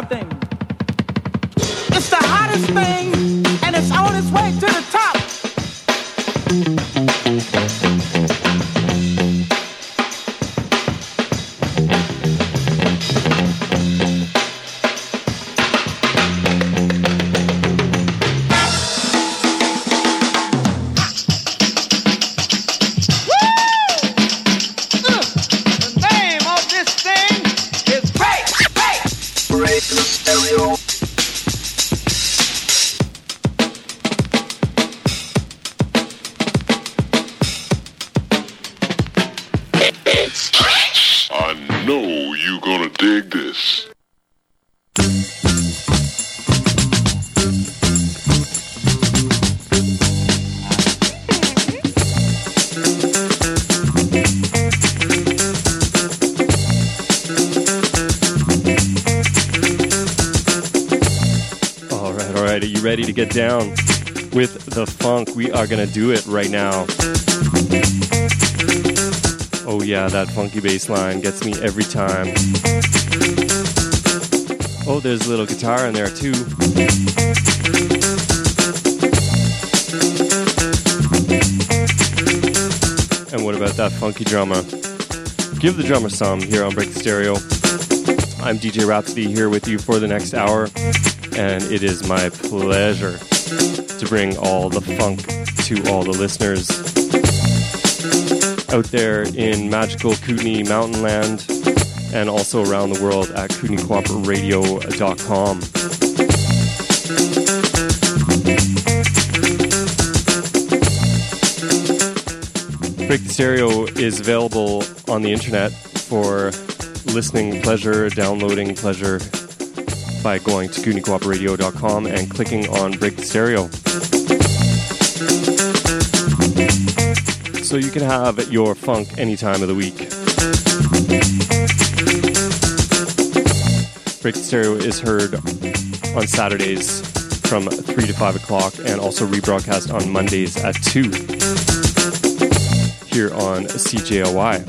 thing. It's the hottest thing, and it's on its way to the top. Ready to get down with the funk. We are gonna do it right now. Oh yeah, that funky bass line gets me every time. Oh, there's a little guitar in there too. And what about that funky drummer? Give the drummer some here on Break the Stereo. I'm DJ Rhapsody here with you for the next hour. And it is my pleasure to bring all the funk to all the listeners out there in magical Kootenay Mountain Land and also around the world at KootenayCooperadio.com. Break the Stereo is available on the internet for listening pleasure, downloading pleasure, by going to KootenayCooperadio.com and clicking on Break the Stereo. So you can have your funk any time of the week. Break the Stereo is heard on Saturdays from 3 to 5 o'clock and also rebroadcast on Mondays at 2 here on CJLY.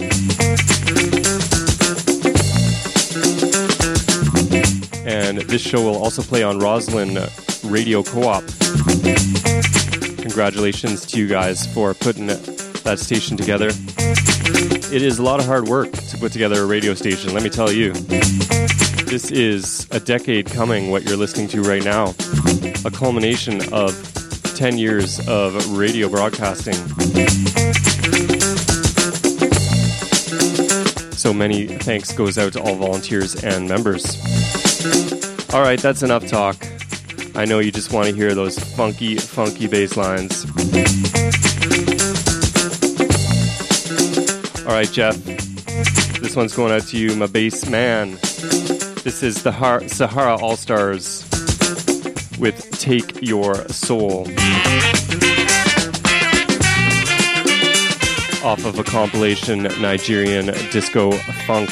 And this show will also play on Roslyn Radio Co-op. Congratulations to you guys for putting that station together. It is a lot of hard work to put together a radio station, let me tell you. This is a decade coming, what you're listening to right now. A culmination of 10 years of radio broadcasting. So many thanks goes out to all volunteers and members. All right, that's enough talk. I know you just want to hear those funky, funky bass lines. All right, Jeff. This one's going out to you, my bass man. This is the Sahara All-Stars with Take Your Soul. Off of a compilation, Nigerian Disco Funk.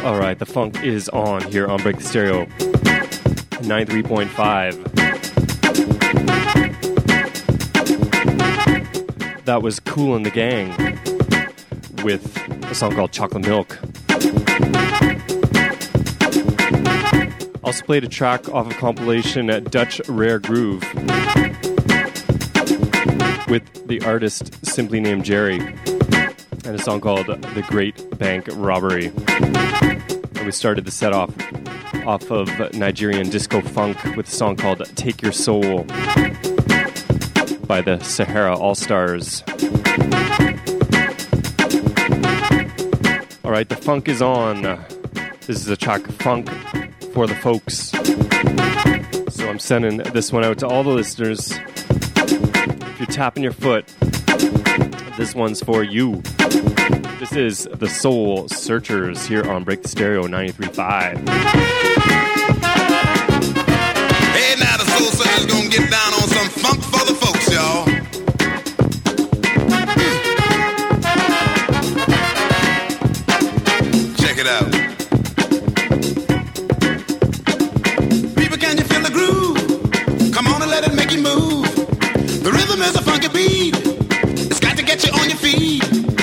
All right, the funk is on here on Break the Stereo 93.5. That was Kool and the Gang with a song called Chocolate Milk. Also played a track off of compilation Dutch Rare Groove with the artist simply named Jerry and a song called The Great Bank Robbery. And we started the set off of Nigerian disco funk with a song called Take Your Soul by the Sahara All-Stars. All right, the funk is on. This is a track Funk for the Folks. So I'm sending this one out to all the listeners. If you're tapping your foot, this one's for you. This is the Soul Searchers here on Break the Stereo 93.5. Hey, now the Soul Searchers gonna get down on some funk for the folks, y'all. Check it out. People, can you feel the groove? Come on and let it make you move. The rhythm is a funky beat. It's got to get you on your feet.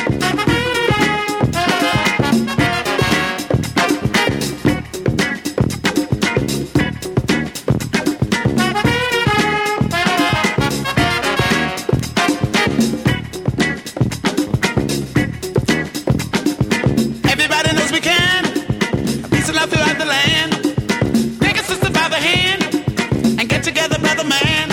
Everybody knows we can. Peace and love throughout the land. Take a sister by the hand and get together, brother man.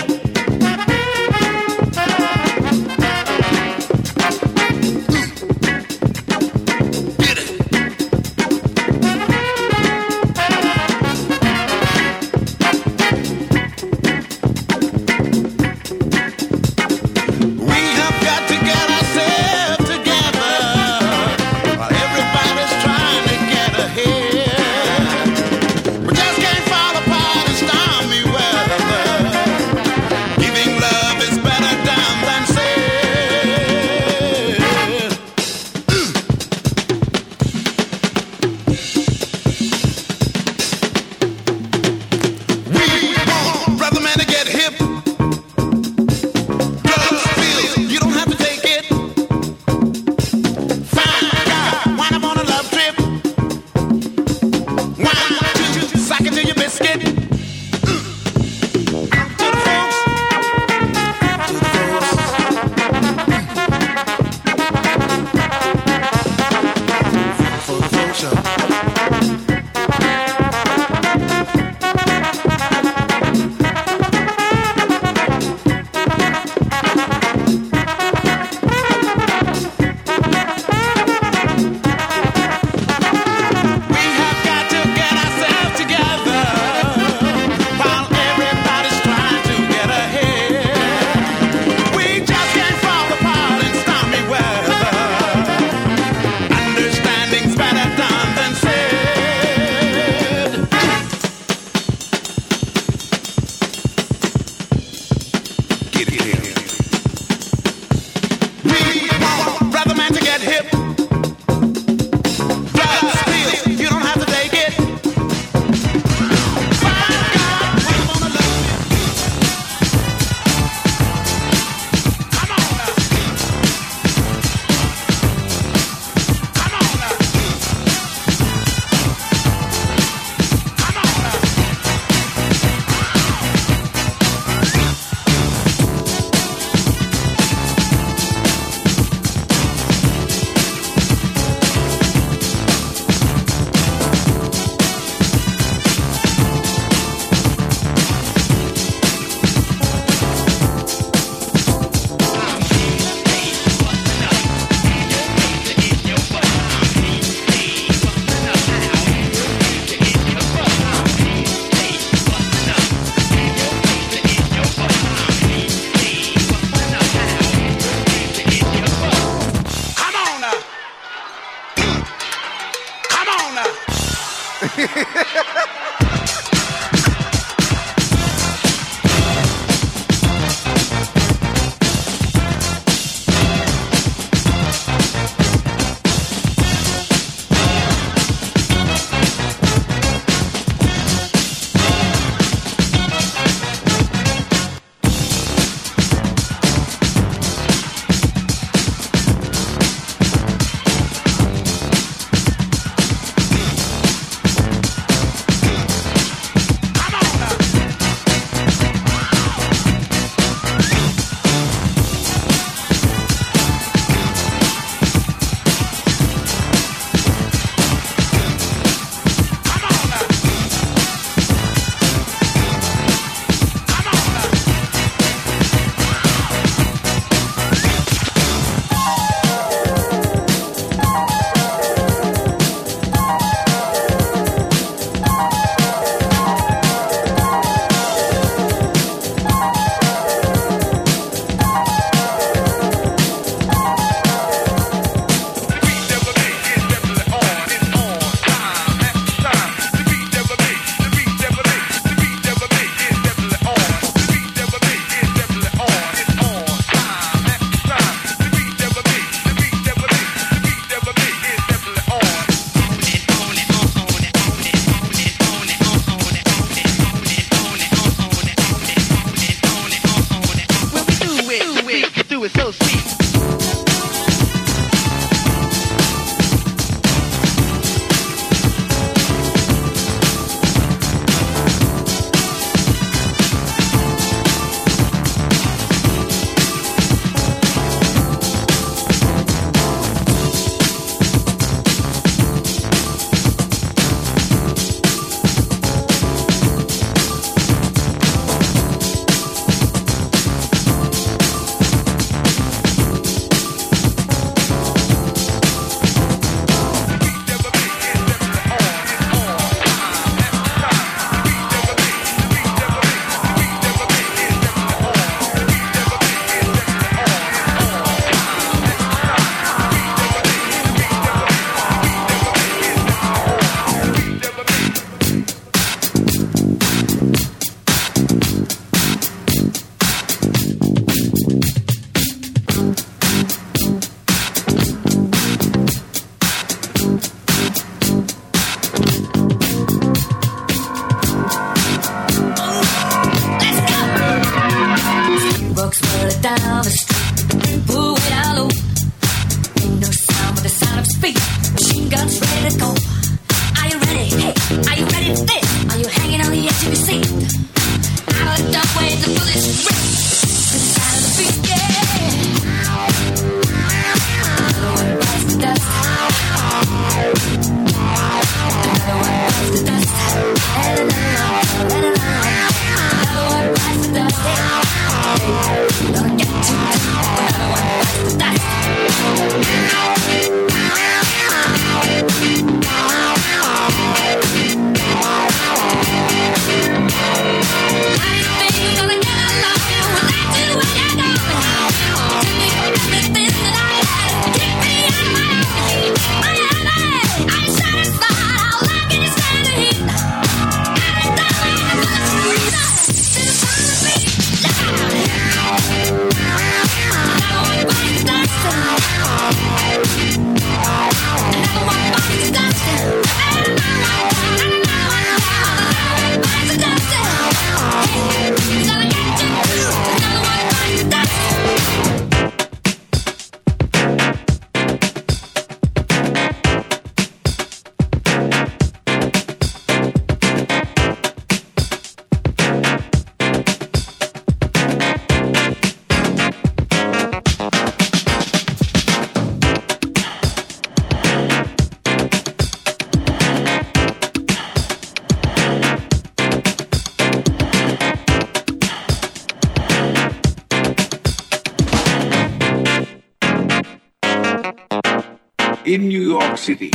in New York City.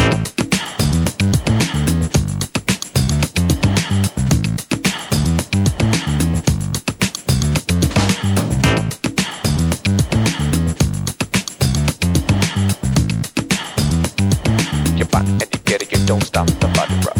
Your body and you get it, you don't stop the body rock.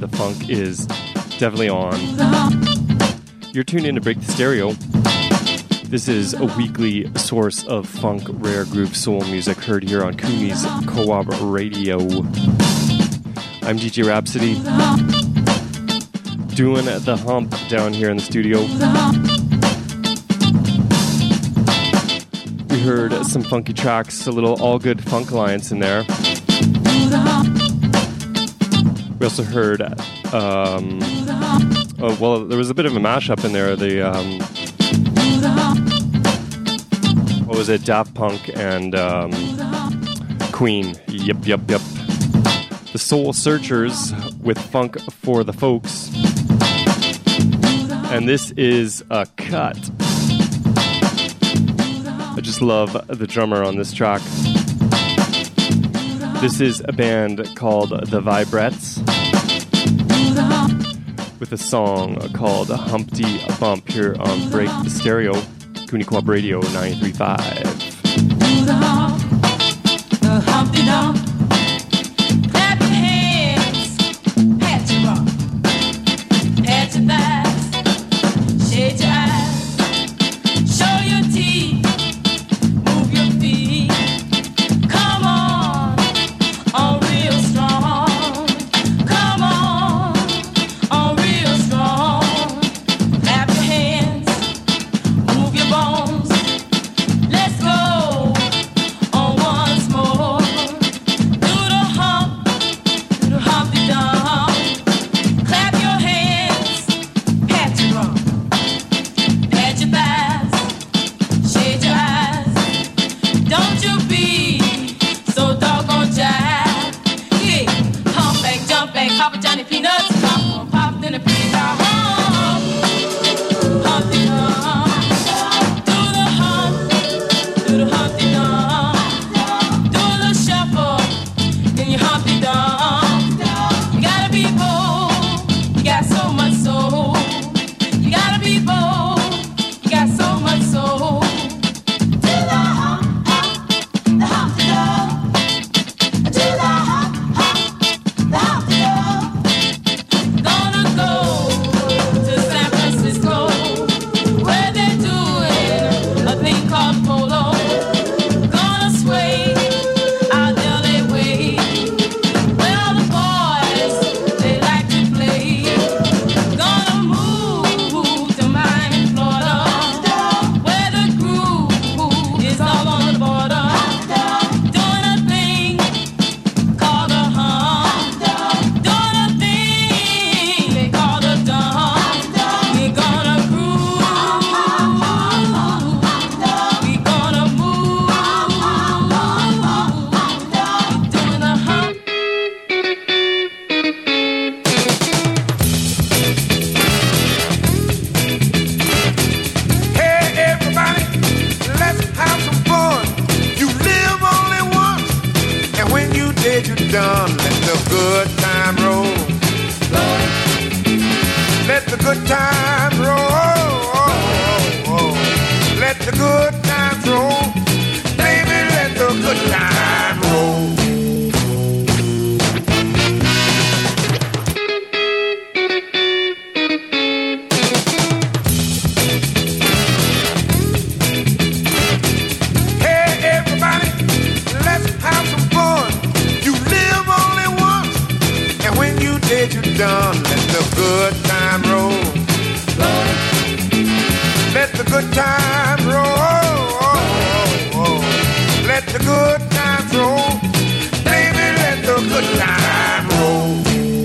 The funk is definitely on. You're tuned in to Break the Stereo. This is a weekly source of funk, rare groove, soul music heard here on Cooney's Co-op Radio. I'm DJ Rhapsody, doing the hump down here in the studio. We heard some funky tracks, a little All Good Funk Alliance in there. We also heard, there was a bit of a mashup in there. What was it? Daft Punk and Queen. Yep. The Soul Searchers with Funk for the Folks. And this is a cut. I just love the drummer on this track. This is a band called The Vibrettes with a song called Humpty Bump here on Break the Stereo, Cooney Co-op Radio 93.5. Humpty Dump, clap your hands, pat your bum, pat your thighs, shade your eyes, show your teeth, move your feet, come on real strong, come on real strong, clap your hands, move your bones, let's go on once more, do the Humpty Dump, clap your hands, pat your drum, pat your thighs, shade your eyes, don't you be so doggone jive, yeah, hump back, jump back, Papa Johnny Peanuts, popcorn popped in a pretty car, Humpty Dump, do the Humpty Dump, do the shuffle in your Humpty Dump, you gotta be bold, you got so much soul, you gotta be bold, you got so much soul, do the Humpty Dump, do the Humpty Dump, gonna go to San Francisco, where they're doing a thing called polo, gonna sway out LA way, where all the boys, they like to play, gonna move to Miami, Florida, where the groove is all on the border, doing a thing called a hump, doing a thing they call a dump, we're gonna groove, we're gonna move, doing a hump. Hey everybody, let's have some fun. You live only once, and when you dead, you're done. Let the good time roll. Let the good times roll. Let the good times roll. Baby, let the good times roll. Hey everybody, let's have some fun. You live only once, and when you dead, you're done. Let the good time roll. Let the good times roll. Let the good times roll. Baby, let the good times roll.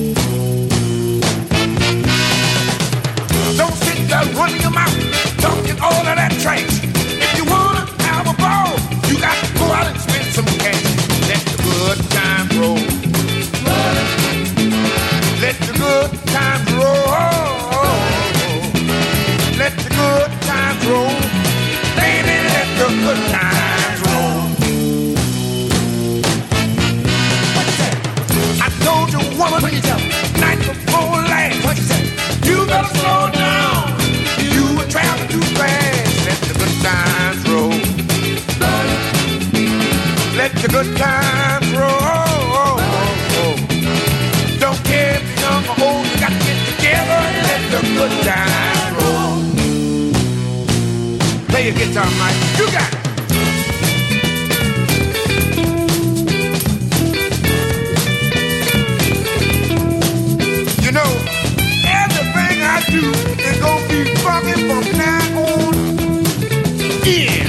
Don't sit there running your mouth, talking all of that trash. If you wanna have a ball, you got to go out and spend some cash. Let the good times roll. Let the good times roll. Let the good times roll. Baby, let the good times roll. I told you, woman, night before last, what you say? You better slow down. You were traveling too fast. Let the good times roll. Let the good times roll. Don't care if you're young or old. your guitar, Mike. You got it. You know, everything I do is gonna be funky from now on in.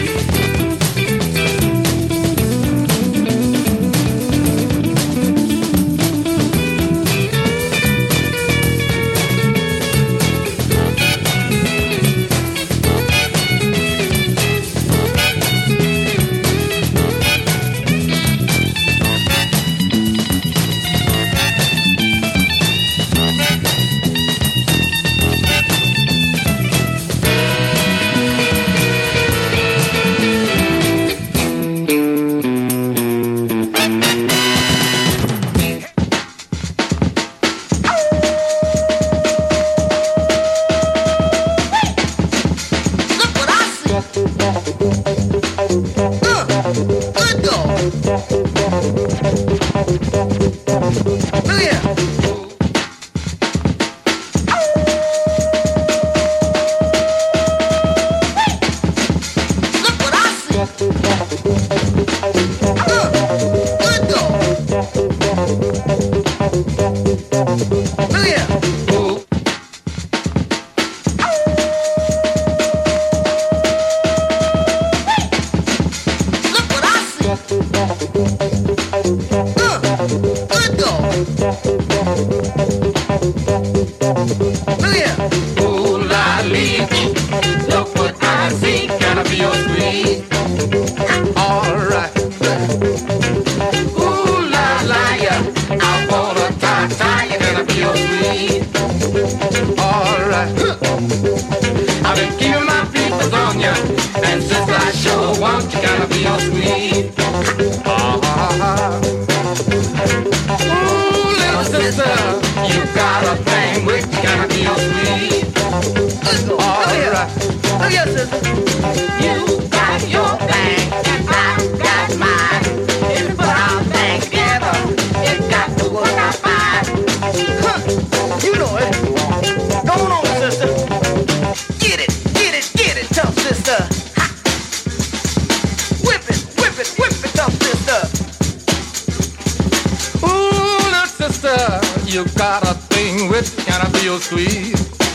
You got a thing which can feel sweet.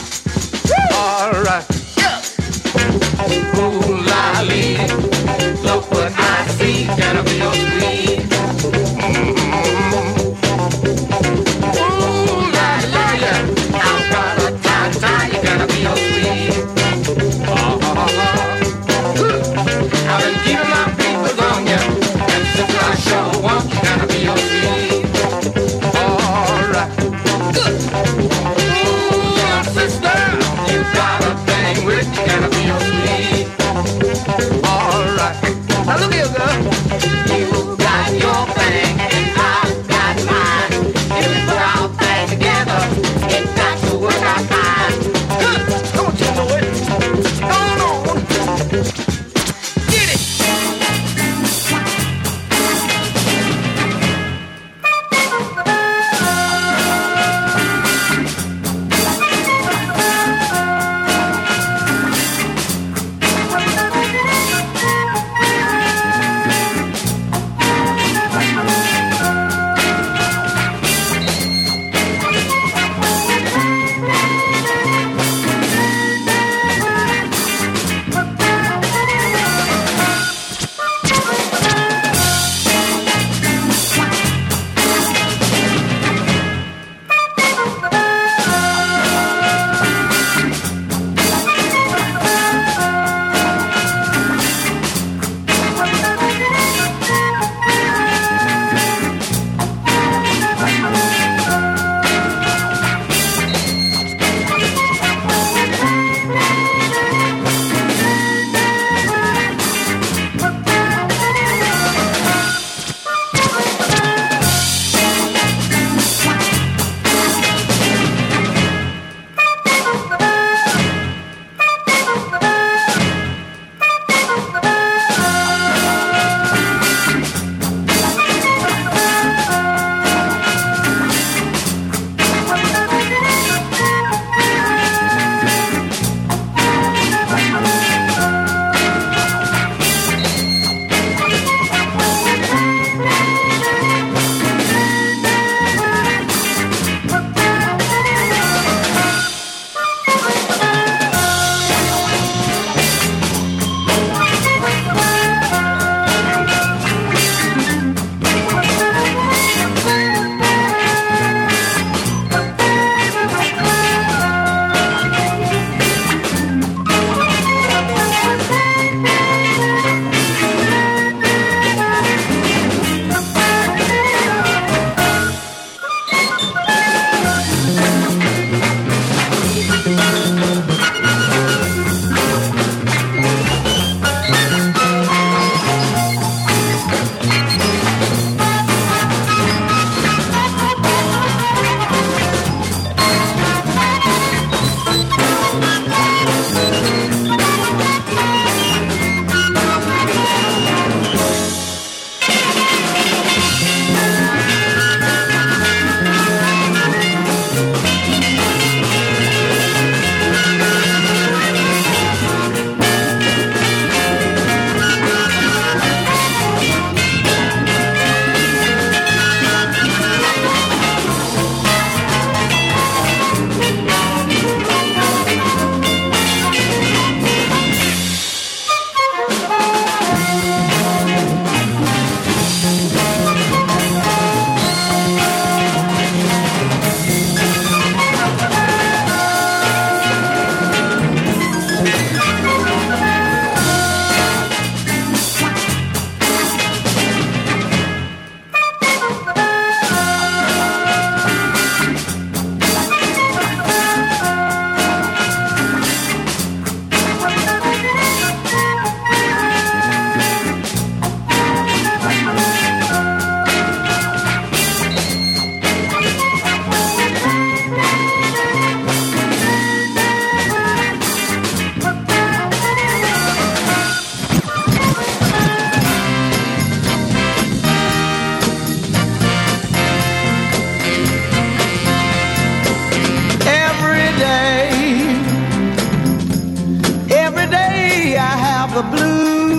All right. Ooh, lolly, look what I see. Can I feel sweet? Ooh, lolly, I've got a tie. Can I feel sweet? I've been keeping my fingers on you, and since I sure want you, can I feel sweet? Ooh, sister, you got a thing which can feel sweet.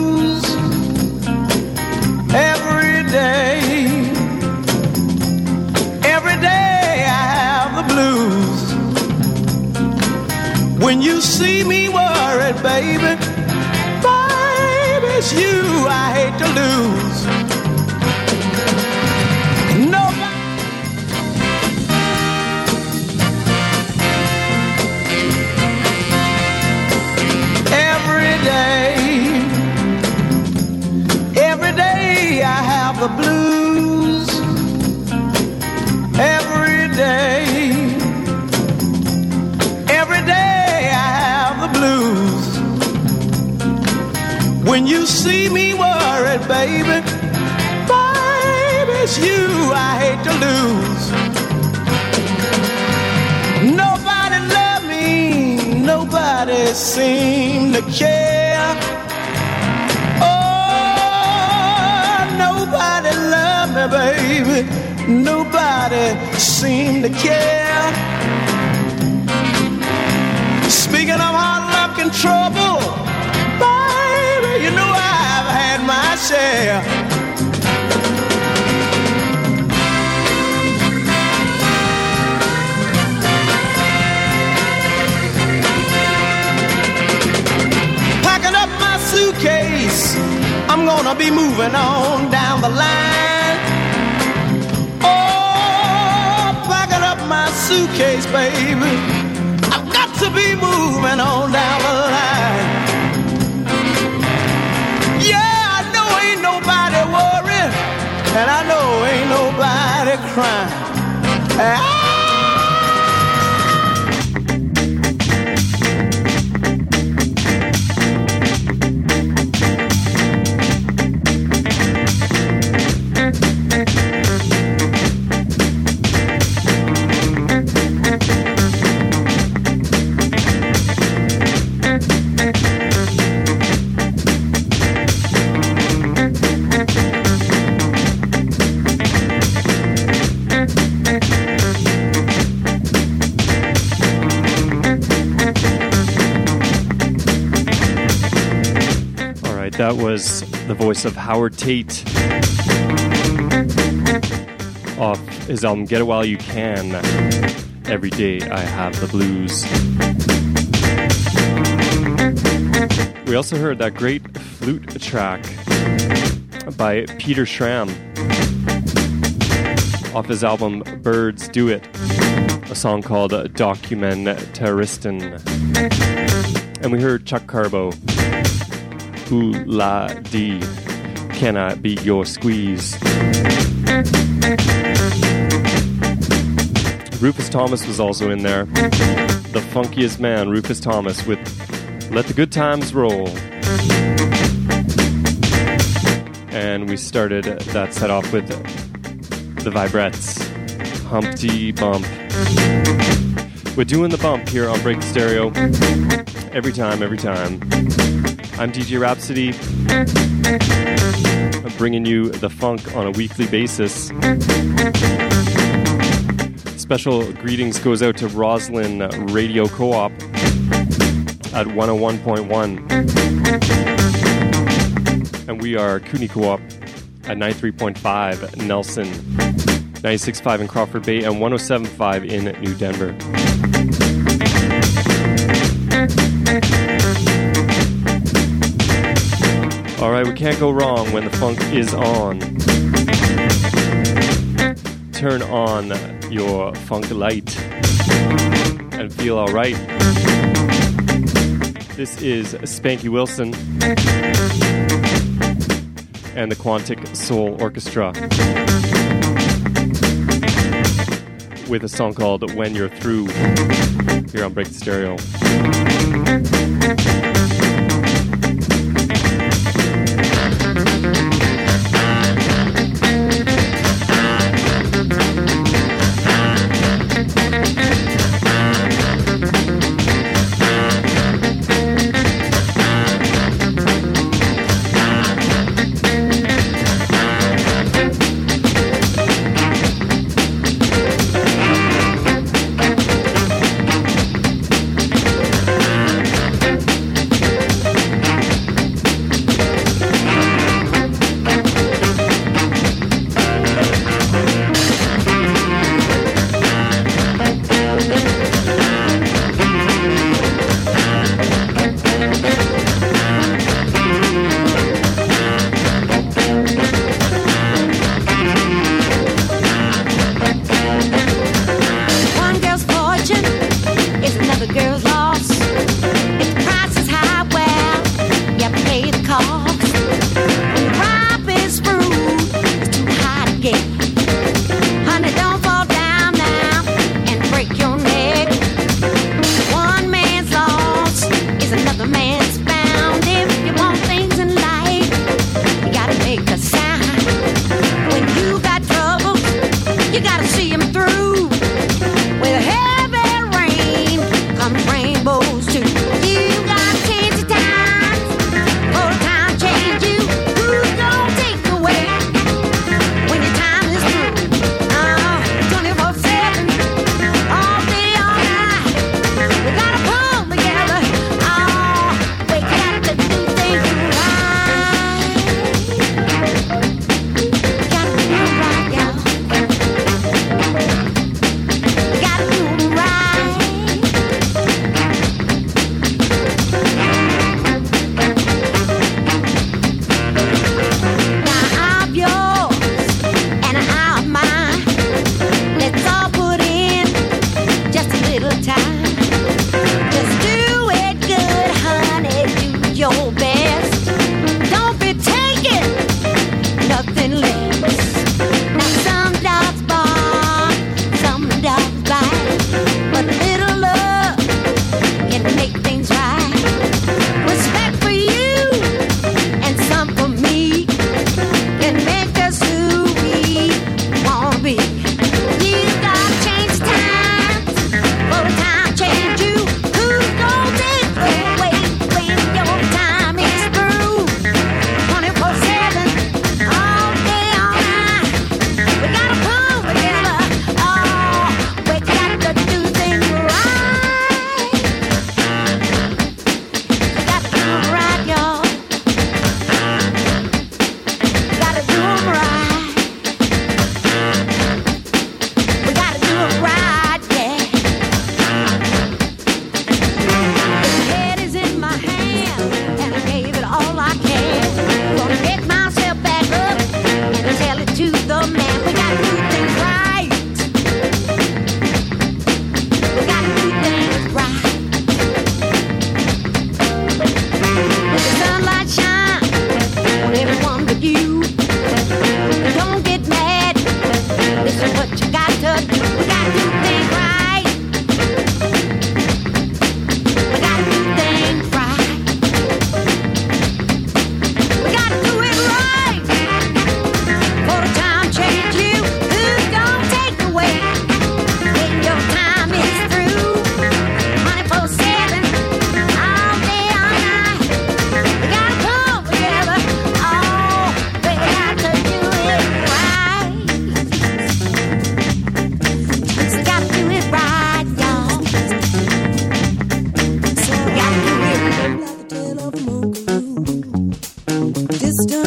blues every day. Every day I have the blues. When you see me worried, baby, baby, it's you I hate to lose. The blues every day. Every day I have the blues. When you see me worried, baby, baby, it's you I hate to lose. Nobody love me, nobody seem to care. Nobody love me, baby. Nobody seem to care. Speaking of hard luck and trouble, baby, you know I've had my share. Packing up my suitcase, I'm gonna be moving on down the line. Oh, packing up my suitcase, baby, I've got to be moving on down the line. Yeah, I know ain't nobody worried, and I know ain't nobody crying. That was the voice of Howard Tate off his album Get It While You Can. Every day I have the blues. We also heard that great flute track by Peter Schramm off his album Birds Do It, a song called Dokumentaristen. And we heard Chuck Carbo, Ooh La Dee, Can I Be Your Squeeze? Rufus Thomas was also in there. The funkiest man, Rufus Thomas, with Let the Good Times Roll. And we started that set off with the Vibrettes, Humpty Bump. We're doing the bump here on Break the Stereo. Every time. I'm DJ Rhapsody. I'm bringing you the funk on a weekly basis. Special greetings goes out to Roslyn Radio Co-op at 101.1. And we are Cooney Co-op at 93.5 Nelson, 96.5 in Crawford Bay, and 107.5 in New Denver. Alright, we can't go wrong when the funk is on. Turn on your funk light and feel alright. This is Spanky Wilson and the Quantic Soul Orchestra with a song called When You're Through here on Break the Stereo.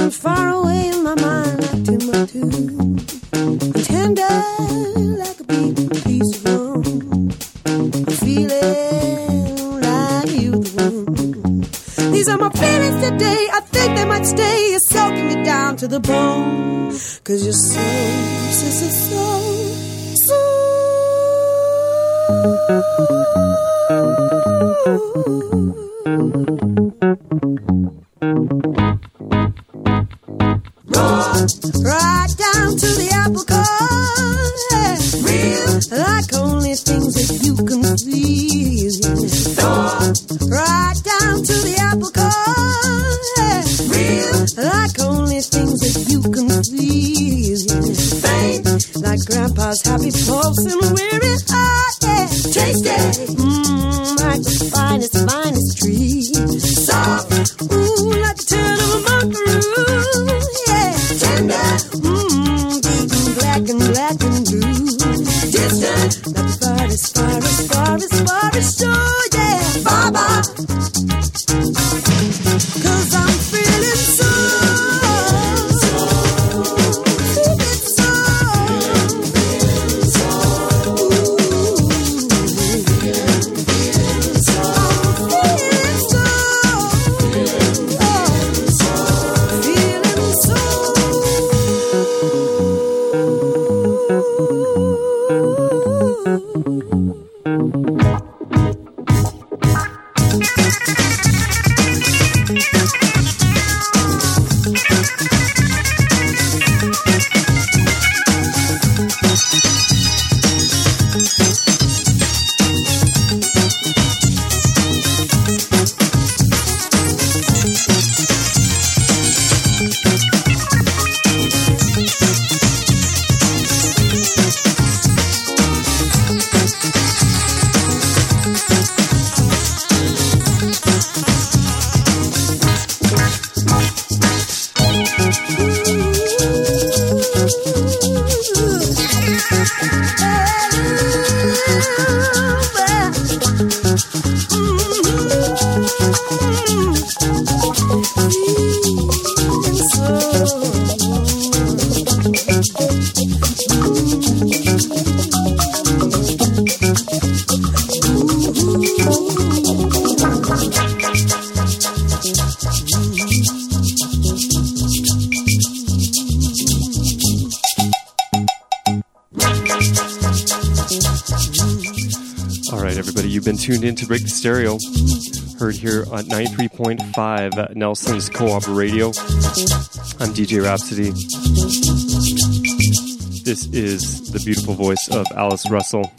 feeling far away in my mind like Timbuktu. Tender like a beating piece of rum. I'm feeling like you the one. These are my feelings today. I think they might stay. You're soaking me down to the bone. 'Cause you're so, so, so, so, so. Right down to the apple core, real like only things that you can feel. Right down to the apple core, real like only things that you can feel. Faint like Grandpa's happy pulse and weary heart. Taste it, like the finest, finest tree. Soft, like the tail of a buckaroo. Tender, black and blue. Distant, like the farthest, farthest, farthest, farthest shore, yeah, Baba. 'Cause I'm feeling so, feeling so, Tuned in to Break the Stereo, heard here on 93.5 Nelson's Co-op Radio. I'm DJ Rhapsody. This is the beautiful voice of Alice Russell.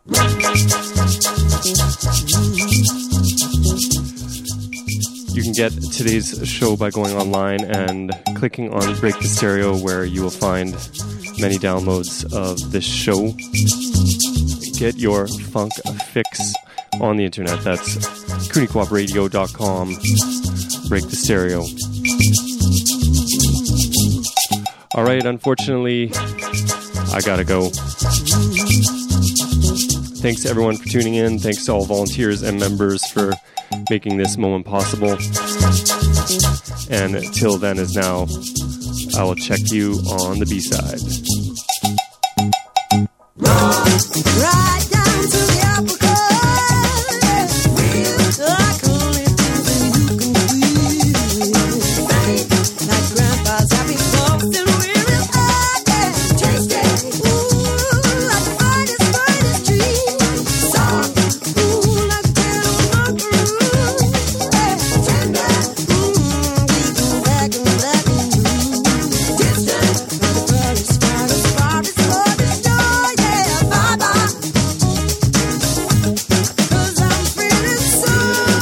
You can get today's show by going online and clicking on Break the Stereo, where you will find many downloads of this show. Get your funk fix on the internet. That's CooneyCoopRadio.com. Break the Stereo. Alright, unfortunately, I gotta go. Thanks to everyone for tuning in. Thanks to all volunteers and members for making this moment possible. And till then as now, I will check you on the B-side. Right down to the apple core. Like only things that you can feel. Like Grandpa's happy folks and weary heart. Taste it, like the finest, finest tree. Soft, like the tail of a buckaroo. Tender, black and blue. Distant, like the farthest, farthest, farthest, farthest shore, yeah, Baba. 'Cause I'm feeling so,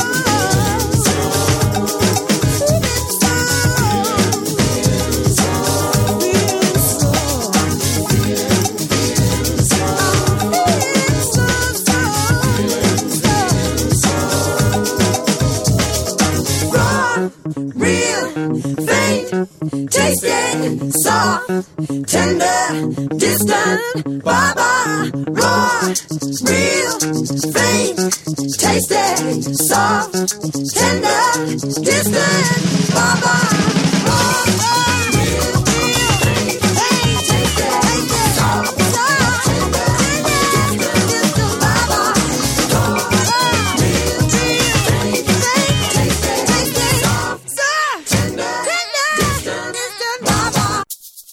real, faint, tasted, soft, tender, distant, Baba. Raw, real, faint, tasted, soft, tender, distant, Baba.